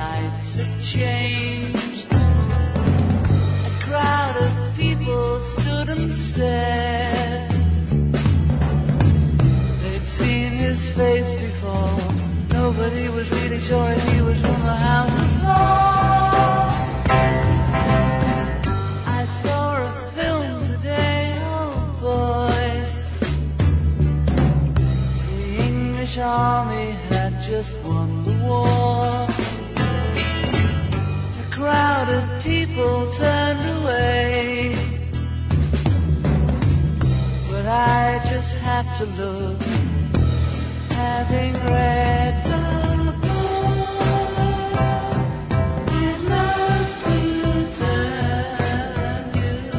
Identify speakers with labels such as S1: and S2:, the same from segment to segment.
S1: lights had changed. A crowd of people stood and stared. They'd seen his face before. Nobody was really sure if he was from the House of Lords. I saw a film today, oh boy. The English army had just won the war. A crowd of people turned away, but I just had to look, having read the book. I'd love to turn you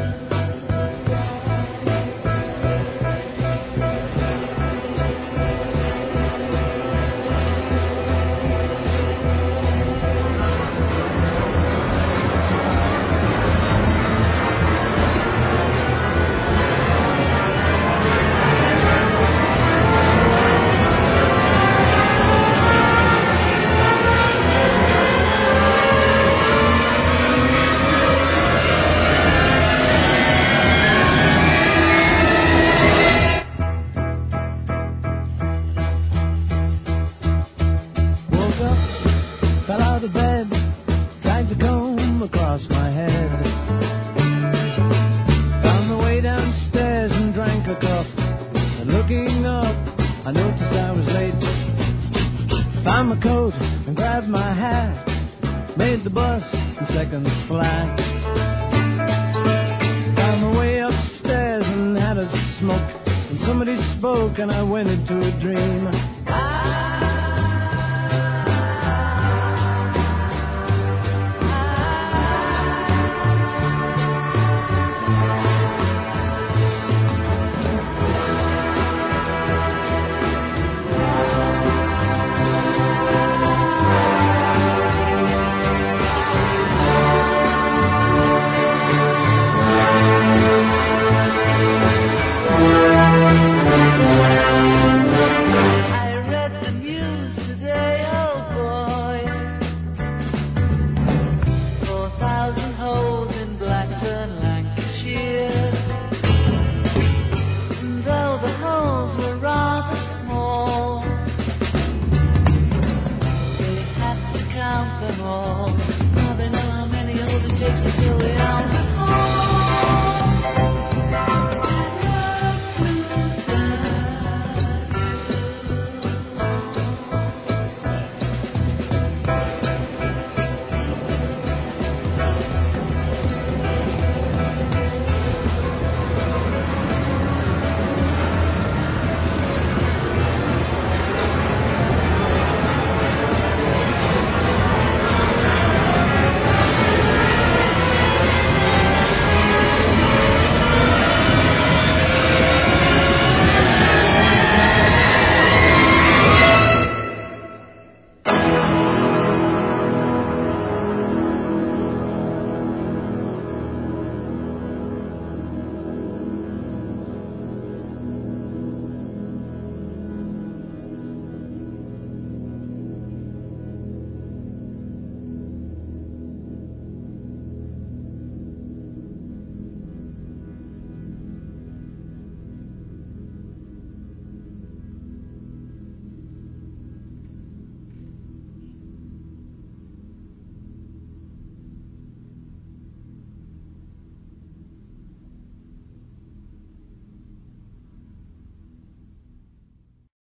S2: and I went into a dream.